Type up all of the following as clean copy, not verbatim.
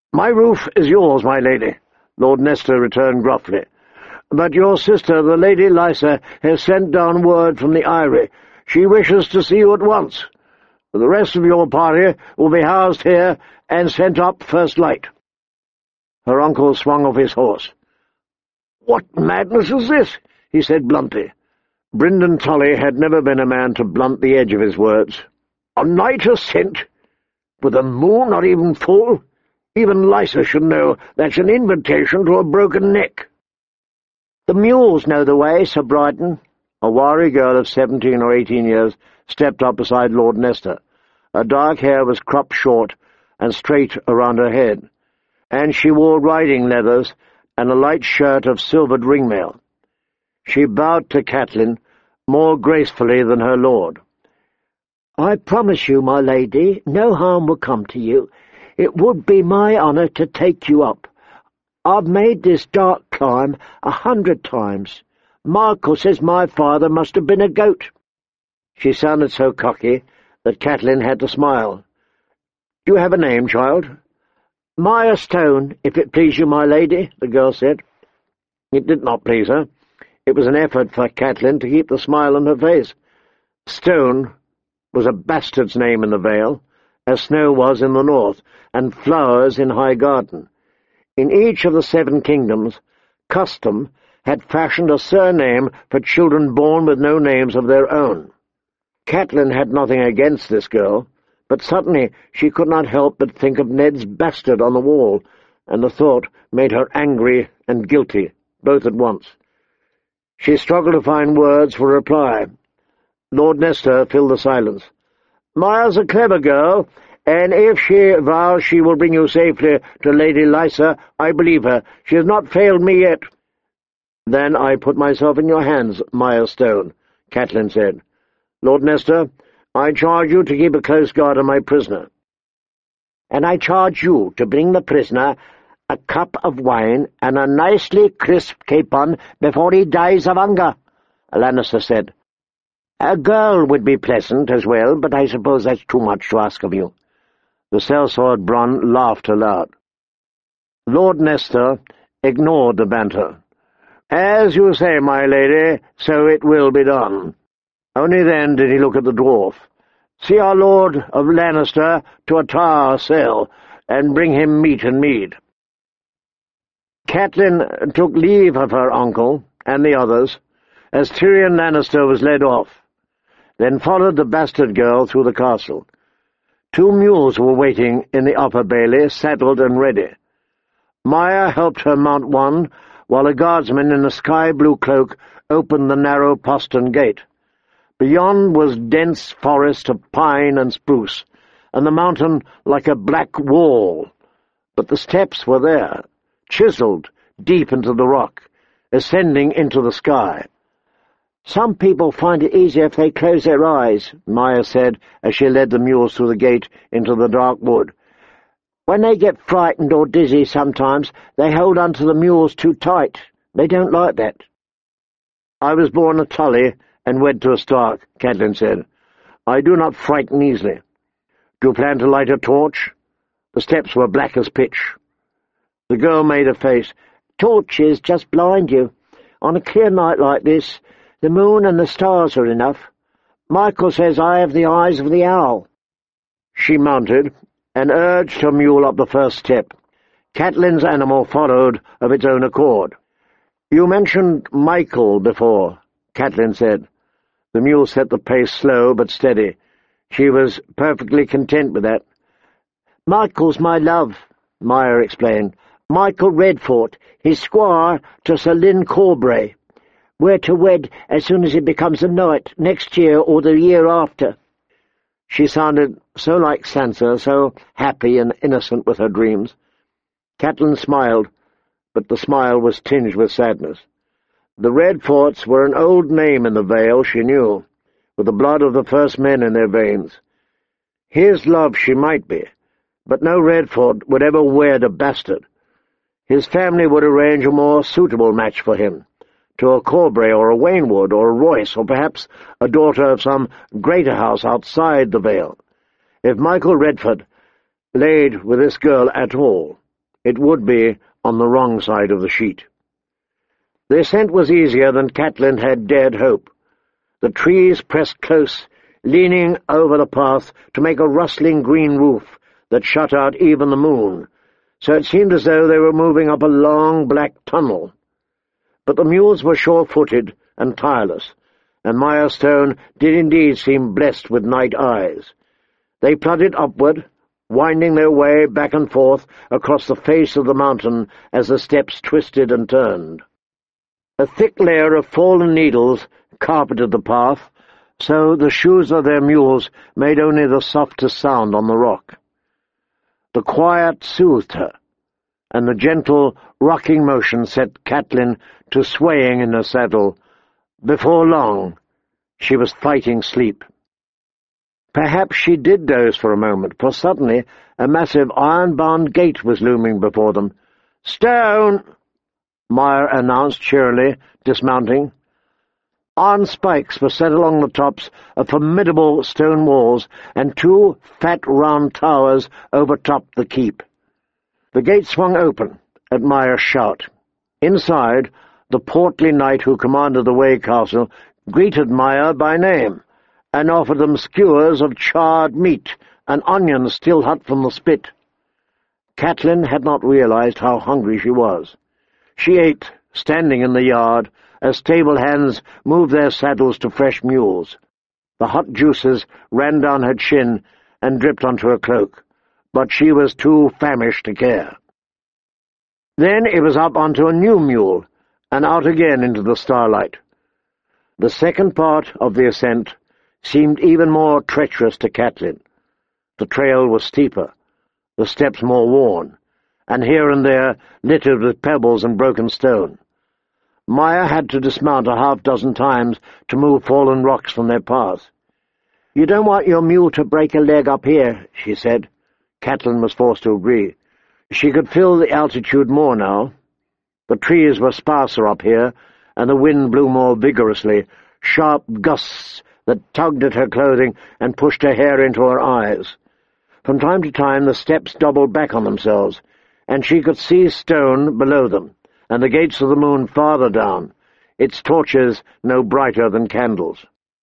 "My roof is yours, my lady," Lord Nestor returned gruffly. "But your sister, the Lady Lysa, has sent down word from the Eyrie. She wishes to see you at once. The rest of your party will be housed here and sent up first light." Her uncle swung off his horse. "What madness is this?" he said bluntly. Brynden Tully had never been a man to blunt the edge of his words. "A night ascent? With the moon not even full? Even Lysa should know that's an invitation to a broken neck." "The mules know the way, Sir Bryden." A wiry girl of 17 or 18 years stepped up beside Lord Nestor. Her dark hair was cropped short and straight around her head, and she wore riding leathers and a light shirt of silvered ringmail. She bowed to Catelyn more gracefully than her lord. "I promise you, my lady, no harm will come to you. It would be my honour to take you up. I've made this dark climb 100 times. Michael says my father must have been a goat." She sounded so cocky that Catelyn had to smile. "Do you have a name, child?" "Maya Stone, if it please you, my lady," the girl said. It did not please her. It was an effort for Catelyn to keep the smile on her face. Stone was a bastard's name in the Vale, as snow was in the north, and flowers in Highgarden. In each of the 7 kingdoms, custom had fashioned a surname for children born with no names of their own. Catelyn had nothing against this girl, but suddenly she could not help but think of Ned's bastard on the wall, and the thought made her angry and guilty, both at once. She struggled to find words for reply. Lord Nestor filled the silence. "Maya's a clever girl, and if she vows she will bring you safely to Lady Lysa, I believe her. She has not failed me yet." "Then I put myself in your hands, Maya Stone," Catelyn said. "Lord Nestor, I charge you to keep a close guard on my prisoner." "And I charge you to bring the prisoner a cup of wine and a nicely crisp capon before he dies of hunger," Lannister said. "A girl would be pleasant as well, but I suppose that's too much to ask of you." The sellsword Bronn laughed aloud. Lord Nestor ignored the banter. "As you say, my lady, so it will be done." Only then did he look at the dwarf. "See our Lord of Lannister to a tower cell, and bring him meat and mead." Catelyn took leave of her uncle and the others as Tyrion Lannister was led off, then followed the bastard girl through the castle. 2 mules were waiting in the upper bailey, saddled and ready. Maya helped her mount one, while a guardsman in a sky-blue cloak opened the narrow postern gate. Beyond was dense forest of pine and spruce, and the mountain like a black wall. But the steps were there, chiseled deep into the rock, ascending into the sky. "Some people find it easier if they close their eyes," Maya said as she led the mules through the gate into the dark wood. "When they get frightened or dizzy sometimes, they hold on to the mules too tight. They don't like that." "I was born a Tully and wed to a Stark," Catelyn said. "I do not frighten easily. Do you plan to light a torch?" The steps were black as pitch. The girl made a face. "Torches just blind you. On a clear night like this, the moon and the stars are enough. Michael says I have the eyes of the owl." She mounted and urged her mule up the first step. Catelyn's animal followed of its own accord. "You mentioned Michael before," Catelyn said. The mule set the pace slow but steady. She was perfectly content with that. "Michael's my love," Maya explained. "Michael Redfort, his squire to Sir Lyn Corbray. We're to wed as soon as he becomes a knight, next year or the year after." She sounded so like Sansa, so happy and innocent with her dreams. Catelyn smiled, but the smile was tinged with sadness. The Redforts were an old name in the Vale, she knew, with the blood of the first men in their veins. His love she might be, but no Redfort would ever wed a bastard. His family would arrange a more suitable match for him, to a Corbray or a Waynwood or a Royce, or perhaps a daughter of some greater house outside the Vale. If Michael Redford laid with this girl at all, It would be on the wrong side of the sheet. The ascent was easier than Catelyn had dared hope. The trees pressed close, leaning over the path to make a rustling green roof that shut out even the moon, so it seemed as though they were moving up a long black tunnel. But the mules were sure-footed and tireless, and Mirestone did indeed seem blessed with night eyes. They plodded upward, winding their way back and forth across the face of the mountain as the steps twisted and turned. A thick layer of fallen needles carpeted the path, so the shoes of their mules made only the softest sound on the rock. The quiet soothed her, and the gentle, rocking motion set Catelyn to swaying in her saddle. Before long, she was fighting sleep. Perhaps she did doze for a moment, for suddenly a massive iron-bound gate was looming before them. "Stone!" Mire announced cheerily, dismounting. Iron spikes were set along the tops of formidable stone walls, and two fat round towers overtopped the keep. The gate swung open at Mire's shout. Inside, the portly knight who commanded the Way Castle greeted Mire by name, and offered them skewers of charred meat and onions still hot from the spit. Catelyn had not realized how hungry she was. She ate, standing in the yard, as stable hands moved their saddles to fresh mules. The hot juices ran down her chin and dripped onto her cloak, but she was too famished to care. Then it was up onto a new mule, and out again into the starlight. The second part of the ascent seemed even more treacherous to Catelyn. The trail was steeper, the steps more worn, and here and there littered with pebbles and broken stone. Mire had to dismount a half-dozen times to move fallen rocks from their path. "You don't want your mule to break a leg up here," she said. Catelyn was forced to agree. She could feel the altitude more now. The trees were sparser up here, and the wind blew more vigorously, sharp gusts that tugged at her clothing and pushed her hair into her eyes. From time to time the steps doubled back on themselves, and she could see stone below them, and the gates of the moon farther down, its torches no brighter than candles.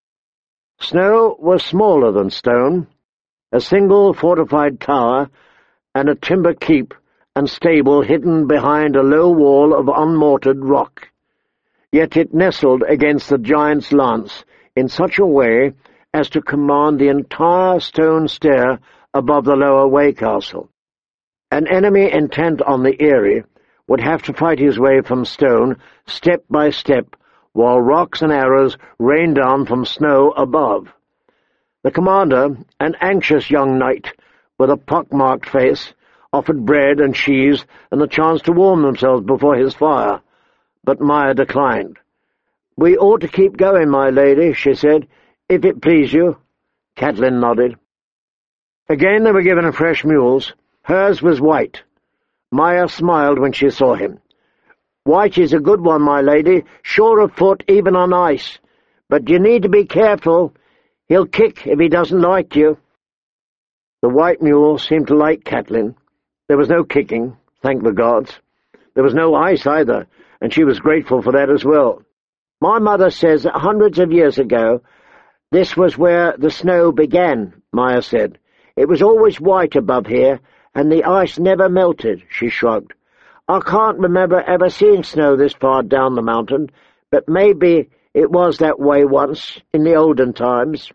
Snow was smaller than stone, a single fortified tower, and a timber keep and stable hidden behind a low wall of unmortared rock. Yet it nestled against the giant's lance in such a way as to command the entire stone stair above the lower Way Castle. An enemy intent on the Eyrie would have to fight his way from stone step by step, while rocks and arrows rained down from snow above. The commander, an anxious young knight with a pock-marked face, offered bread and cheese and the chance to warm themselves before his fire, but Mire declined. "We ought to keep going, my lady," she said, "if it please you." Catelyn nodded. Again they were given fresh mules. Hers was white. Mire smiled when she saw him. "White is a good one, my lady, sure of foot even on ice. But you need to be careful. He'll kick if he doesn't like you." The white mule seemed to like Catelyn. There was no kicking, thank the gods. There was no ice either, and she was grateful for that as well. "My mother says that hundreds of years ago this was where the snow began," Mire said. "It was always white above here, and the ice never melted," she shrugged. "I can't remember ever seeing snow this far down the mountain, but maybe it was that way once, in the olden times."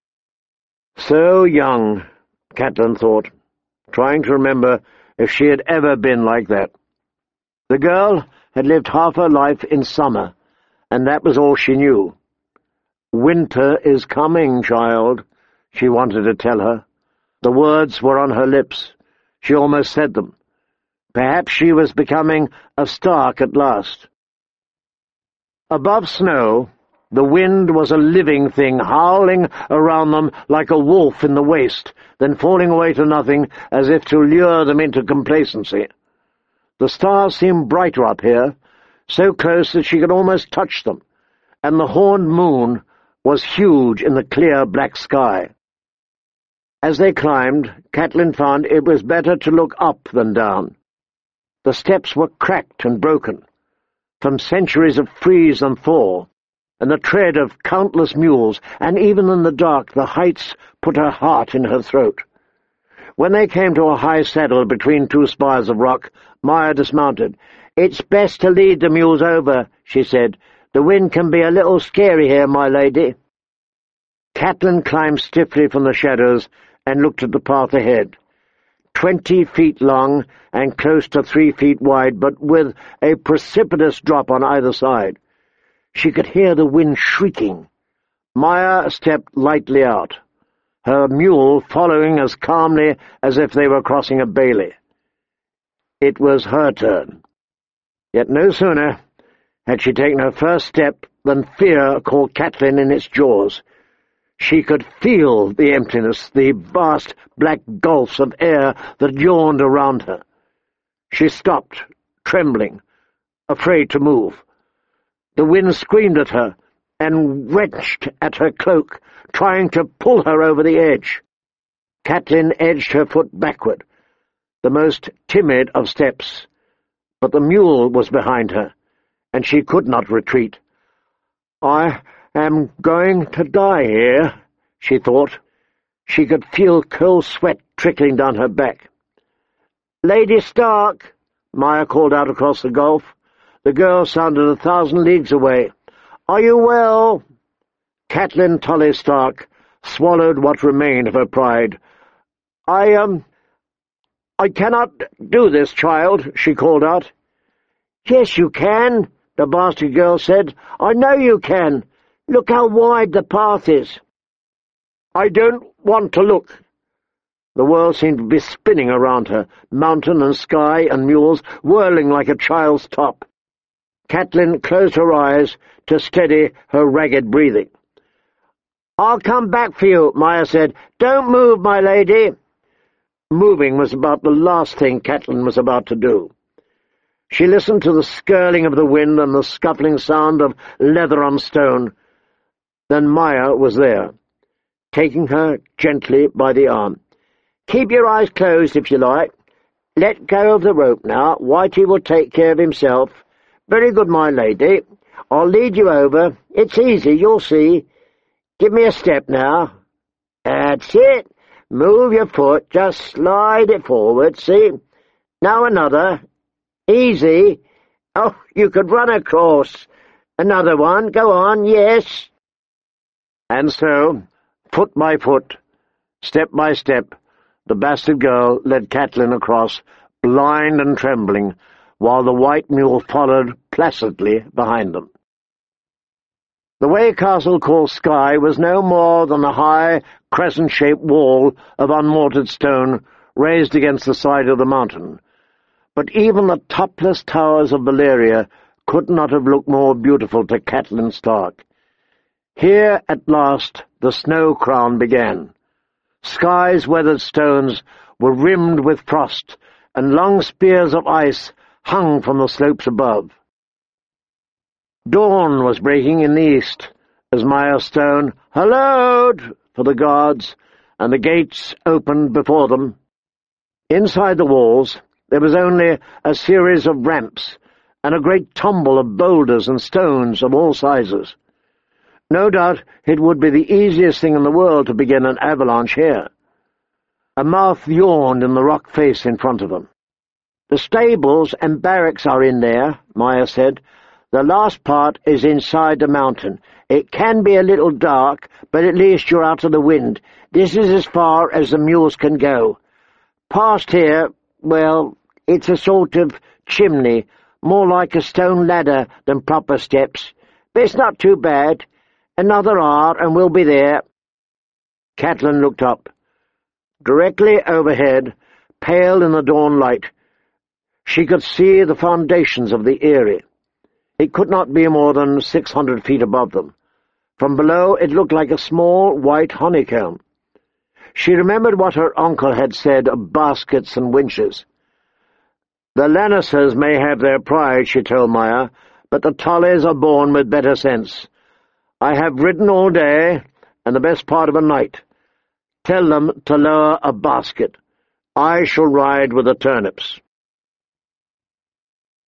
So young, Catelyn thought, trying to remember if she had ever been like that. The girl had lived half her life in summer, and that was all she knew. "Winter is coming, child," she wanted to tell her. The words were on her lips. She almost said them. Perhaps she was becoming a Stark at last. Above snow, the wind was a living thing, howling around them like a wolf in the waste, then falling away to nothing as if to lure them into complacency. The stars seemed brighter up here, so close that she could almost touch them, and the horned moon was huge in the clear black sky. As they climbed, Catelyn found it was better to look up than down. The steps were cracked and broken, from centuries of freeze and thaw, and the tread of countless mules, and even in the dark the heights put her heart in her throat. When they came to a high saddle between two spires of rock, Maya dismounted. "It's best to lead the mules over," she said. "The wind can be a little scary here, my lady." Catelyn climbed stiffly from the shadows and looked at the path ahead. 20 feet long and close to 3 feet wide, but with a precipitous drop on either side. She could hear the wind shrieking. Maya stepped lightly out, her mule following as calmly as if they were crossing a bailey. It was her turn. Yet no sooner had she taken her first step than fear caught Catelyn in its jaws. She could feel the emptiness, the vast black gulfs of air that yawned around her. She stopped, trembling, afraid to move. The wind screamed at her and wrenched at her cloak, trying to pull her over the edge. Catelyn edged her foot backward, the most timid of steps, but the mule was behind her, and she could not retreat. "I am going to die here," she thought. She could feel cold sweat trickling down her back. "Lady Stark," Maya called out across the gulf. The girl sounded 1,000 leagues away. "Are you well?" Catelyn Tully Stark swallowed what remained of her pride. I cannot do this, child," she called out. "Yes, you can," the bastard girl said. "I know you can. Look how wide the path is." "I don't want to look." The world seemed to be spinning around her, mountain and sky and mules whirling like a child's top. Catelyn closed her eyes to steady her ragged breathing. "I'll come back for you," Maya said. "Don't move, my lady." Moving was about the last thing Catelyn was about to do. She listened to the skirling of the wind and the scuffling sound of leather on stone. Then Maya was there, taking her gently by the arm. "Keep your eyes closed if you like. Let go of the rope now. Whitey will take care of himself. Very good, my lady. I'll lead you over. It's easy, you'll see. Give me a step now. That's it. Move your foot. Just slide it forward, see? Now another. Easy. Oh, you could run across. Another one. Go on, yes." And so, foot by foot, step by step, the bastard girl led Catelyn across, blind and trembling, while the white mule followed placidly behind them. The way Castle called Skye was no more than a high, crescent-shaped wall of unmortared stone raised against the side of the mountain. But even the topless towers of Valyria could not have looked more beautiful to Catelyn Stark. Here, at last, the snow crown began. Skye's weathered stones were rimmed with frost, and long spears of ice hung from the slopes above. Dawn was breaking in the east as Maya Stone hallooed for the guards, and the gates opened before them. Inside the walls there was only a series of ramps and a great tumble of boulders and stones of all sizes. No doubt it would be the easiest thing in the world to begin an avalanche here. A mouth yawned in the rock face in front of them. "The stables and barracks are in there," Maya said. "The last part is inside the mountain. It can be a little dark, but at least you're out of the wind. This is as far as the mules can go. Past here, well, it's a sort of chimney, more like a stone ladder than proper steps. But it's not too bad. Another hour and we'll be there." Catelyn looked up. Directly overhead, pale in the dawn light, she could see the foundations of the eyrie. It could not be more than 600 feet above them. From below it looked like a small white honeycomb. She remembered what her uncle had said of baskets and winches. "The Lannisters may have their pride," she told Maya, "but the Tullys are born with better sense. I have ridden all day, and the best part of a night. Tell them to lower a basket. I shall ride with the turnips."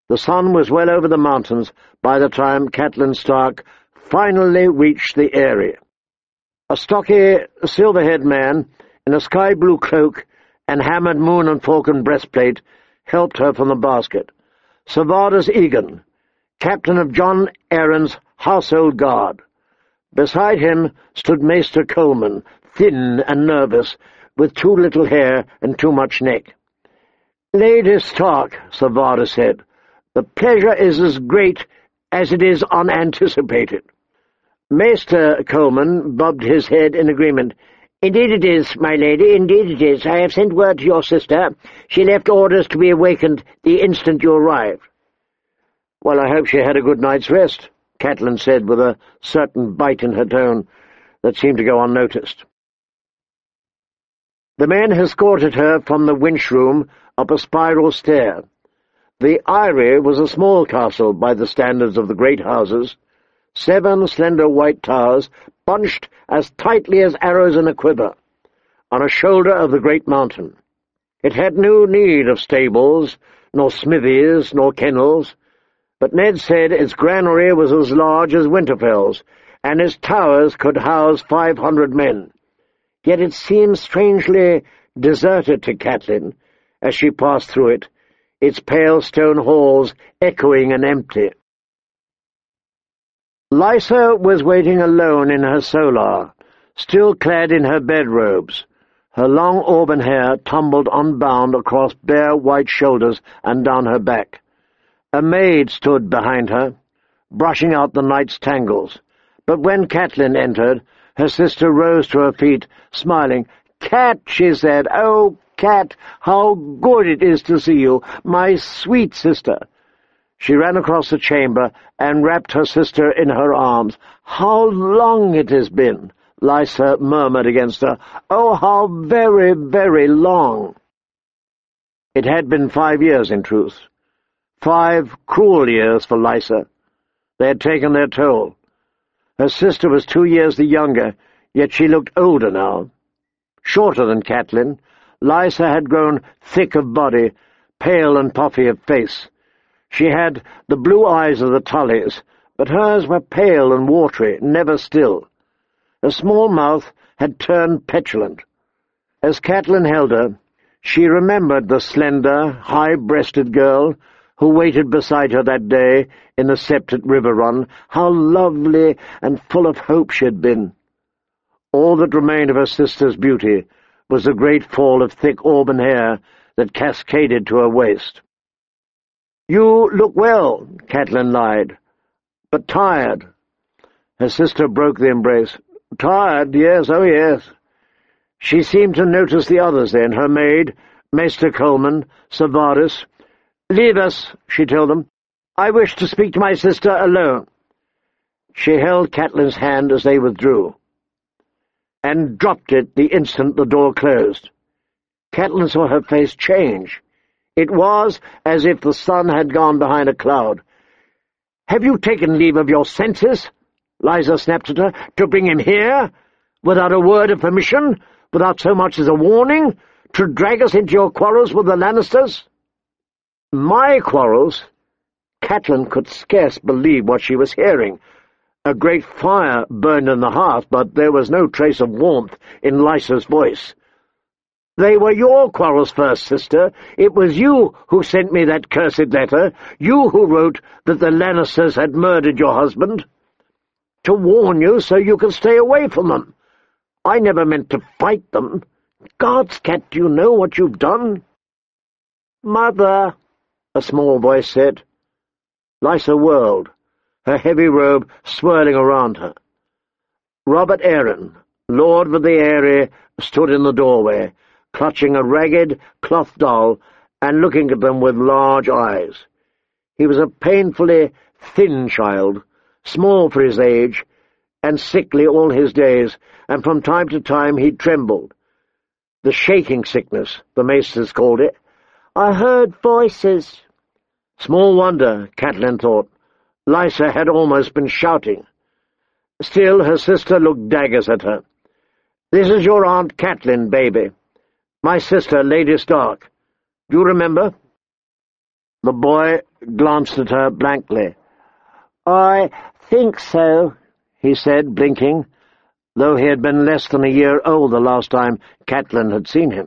The sun was well over the mountains by the time Catelyn Stark finally reached the area. A stocky, silver-haired man in a sky-blue cloak and hammered moon and falcon breastplate helped her from the basket. Servadus Egan, captain of Jon Arryn's household guard. Beside him stood Maester Coleman, thin and nervous, with too little hair and too much neck. "Lady Stark," Servadus said, "the pleasure is as great as it is unanticipated." Maester Coleman bobbed his head in agreement. "Indeed it is, my lady, indeed it is. I have sent word to your sister. She left orders to be awakened the instant you arrived." "Well, I hope she had a good night's rest," Catelyn said with a certain bite in her tone that seemed to go unnoticed. The men escorted her from the winch room up a spiral stair. The Eyrie was a small castle by the standards of the great houses, 7 slender white towers bunched as tightly as arrows in a quiver, on a shoulder of the great mountain. It had no need of stables, nor smithies, nor kennels, but Ned said its granary was as large as Winterfell's, and its towers could house 500 men. Yet it seemed strangely deserted to Catelyn as she passed through it, its pale stone halls echoing and empty. Lysa was waiting alone in her solar, still clad in her bedrobes, her long auburn hair tumbled unbound across bare white shoulders and down her back. A maid stood behind her, brushing out the night's tangles, but when Catelyn entered, her sister rose to her feet, smiling. "Cat," she said, "oh, Cat, how good it is to see you, my sweet sister." She ran across the chamber and wrapped her sister in her arms. "How long it has been," Lysa murmured against her. "Oh, how very, very long." It had been 5 years, in truth. 5 cruel years for Lysa. They had taken their toll. Her sister was 2 years the younger, yet she looked older now. Shorter than Catelyn, Lysa had grown thick of body, pale and puffy of face. She had the blue eyes of the Tullys, but hers were pale and watery, never still. Her small mouth had turned petulant. As Catelyn held her, she remembered the slender, high-breasted girl who waited beside her that day in the Septet River run. How lovely and full of hope she had been. All that remained of her sister's beauty was the great fall of thick auburn hair that cascaded to her waist. "You look well," Catelyn lied, "but tired." Her sister broke the embrace. "Tired, yes, oh yes." She seemed to notice the others then, her maid, Maester Coleman, Servadus. "Leave us," she told them. "I wish to speak to my sister alone." She held Catelyn's hand as they withdrew, and dropped it the instant the door closed. Catelyn saw her face change. It was as if the sun had gone behind a cloud. "Have you taken leave of your senses?" Lysa snapped at her. "To bring him here, without a word of permission, without so much as a warning, to drag us into your quarrels with the Lannisters?" "My quarrels?" Catelyn could scarce believe what she was hearing. A great fire burned in the hearth, but there was no trace of warmth in Lysa's voice. "They were your quarrels first, sister. It was you who sent me that cursed letter, you who wrote that the Lannisters had murdered your husband. To warn you so you could stay away from them. I never meant to fight them. God's cat, do you know what you've done?" "Mother," a small voice said. Lysa whirled, her heavy robe swirling around her. Robert Arryn, Lord of the Eyrie, stood in the doorway, clutching a ragged cloth doll and looking at them with large eyes. He was a painfully thin child, small for his age, and sickly all his days, and from time to time he trembled. The shaking sickness, the maesters called it. "I heard voices." Small wonder, Catelyn thought. Lysa had almost been shouting. Still, her sister looked daggers at her. "This is your Aunt Catelyn, baby. My sister, Lady Stark. Do you remember?" The boy glanced at her blankly. "I think so," he said, blinking, though he had been less than a year old the last time Catelyn had seen him.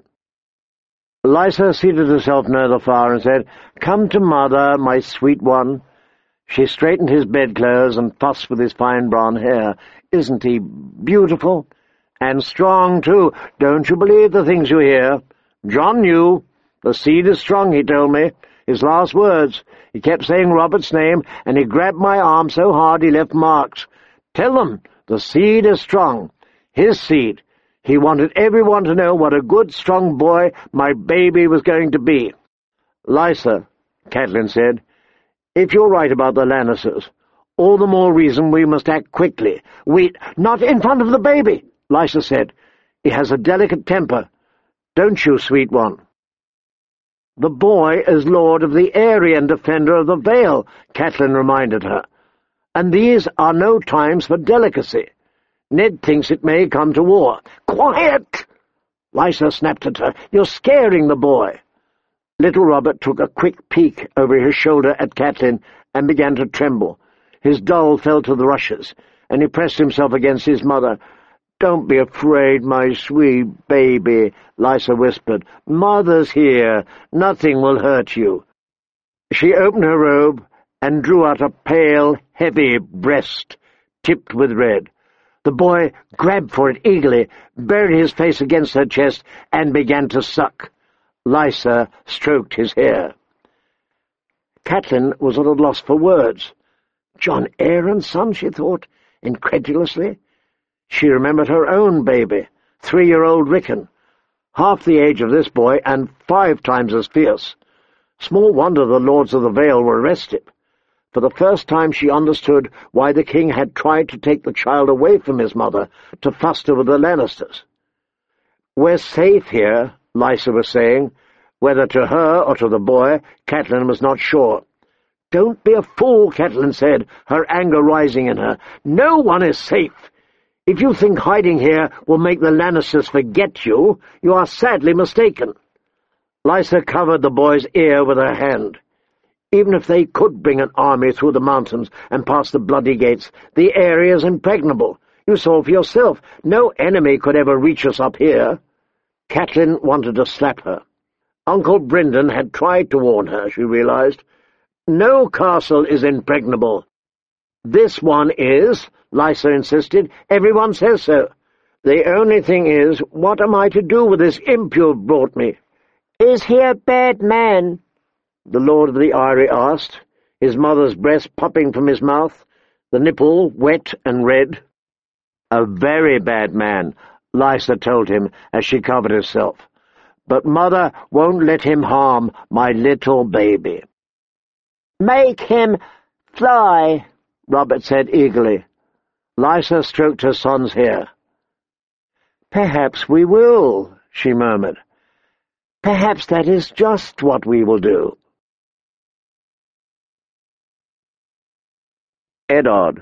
Lysa seated herself near the fire and said, "Come to mother, my sweet one." She straightened his bedclothes and fussed with his fine brown hair. "Isn't he beautiful? And strong, too. Don't you believe the things you hear? Jon knew. The seed is strong, he told me. His last words. He kept saying Robert's name, and he grabbed my arm so hard he left marks. Tell them, the seed is strong. His seed. He wanted everyone to know what a good, strong boy my baby was going to be." "Lysa," Catelyn said, "if you're right about the Lannisters, all the more reason we must act quickly. Not in front of the baby," Lysa said. "He has a delicate temper. Don't you, sweet one?" "The boy is Lord of the Eyrie and Defender of the Vale," Catelyn reminded her. "And these are no times for delicacy. Ned thinks it may come to war." "Quiet!" Lysa snapped at her. "You're scaring the boy." Little Robert took a quick peek over his shoulder at Catelyn and began to tremble. His doll fell to the rushes, and he pressed himself against his mother. "Don't be afraid, my sweet baby," Lysa whispered. "Mother's here. Nothing will hurt you." She opened her robe and drew out a pale, heavy breast tipped with red. The boy grabbed for it eagerly, buried his face against her chest, and began to suck. Lysa stroked his hair. Catelyn was at a loss for words. Jon Arryn's son, she thought, incredulously. She remembered her own baby, 3-year-old Rickon, half the age of this boy and 5 times as fierce. Small wonder the Lords of the Vale were restive. For the first time she understood why the king had tried to take the child away from his mother to foster with the Lannisters. "We're safe here," Lysa was saying. Whether to her or to the boy, Catelyn was not sure. "Don't be a fool," Catelyn said, her anger rising in her. "No one is safe. If you think hiding here will make the Lannisters forget you, you are sadly mistaken." Lysa covered the boy's ear with her hand. "Even if they could bring an army through the mountains and past the bloody gates, the area is impregnable. You saw for yourself. No enemy could ever reach us up here." Catelyn wanted to slap her. Uncle Brynden had tried to warn her, she realized. "No castle is impregnable." "This one is," Lysa insisted. "Everyone says so. The only thing is, what am I to do with this imp you've brought me?" "Is he a bad man?" the Lord of the Eyrie asked, his mother's breast popping from his mouth, the nipple wet and red. "A very bad man," Lysa told him as she covered herself. "But Mother won't let him harm my little baby." "Make him fly," Robert said eagerly. Lysa stroked her son's hair. "Perhaps we will," she murmured. "Perhaps that is just what we will do." Eddard.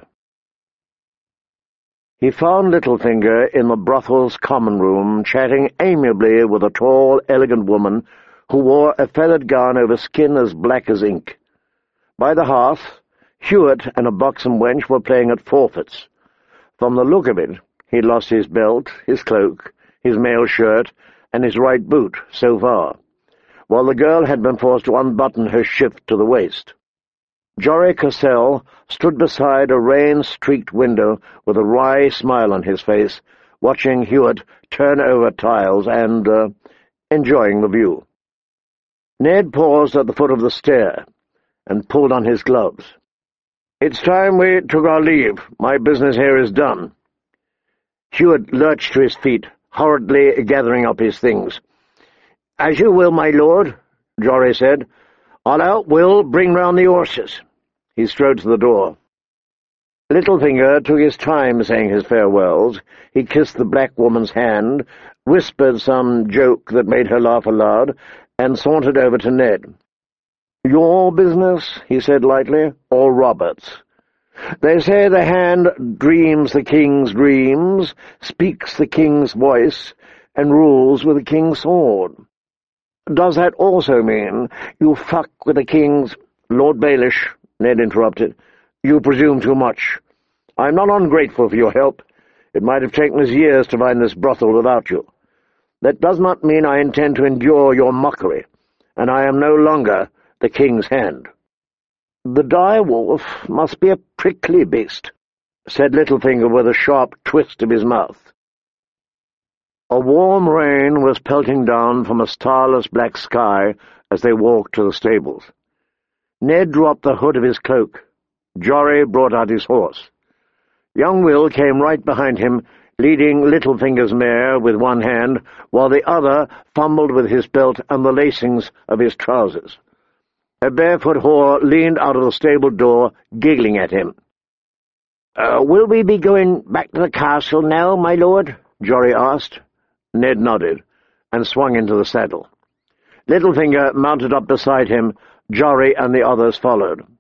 He found Littlefinger in the brothel's common room, chatting amiably with a tall, elegant woman who wore a feathered gown over skin as black as ink. By the hearth, Hewitt and a buxom wench were playing at forfeits. From the look of it, he'd lost his belt, his cloak, his mail shirt, and his right boot, so far, while the girl had been forced to unbutton her shift to the waist. Jory Cassell stood beside a rain-streaked window with a wry smile on his face, watching Hewitt turn over tiles and, enjoying the view. Ned paused at the foot of the stair and pulled on his gloves. "It's time we took our leave. My business here is done." Hewitt lurched to his feet, hurriedly gathering up his things. "As you will, my lord," Jory said. "I'll out Will bring round the horses." He strode to the door. Littlefinger took his time saying his farewells. He kissed the black woman's hand, whispered some joke that made her laugh aloud, and sauntered over to Ned. "Your business," he said lightly, "or Robert's? They say the hand dreams the king's dreams, speaks the king's voice, and rules with the king's sword." Does that also mean you fuck with the king's—" "Lord Baelish," Ned interrupted, "you presume too much. I'm not ungrateful for your help. It might have taken us years to find this brothel without you. That does not mean I intend to endure your mockery, and I am no longer the king's hand." "The dire wolf must be a prickly beast," said Littlefinger with a sharp twist of his mouth. A warm rain was pelting down from a starless black sky as they walked to the stables. Ned drew up the hood of his cloak. Jory brought out his horse. Young Will came right behind him, leading Littlefinger's mare with one hand, while the other fumbled with his belt and the lacings of his trousers. A barefoot whore leaned out of the stable door, giggling at him. "Will we be going back to the castle now, my lord?" Jory asked. Ned nodded, and swung into the saddle. Littlefinger mounted up beside him. Jory and the others followed.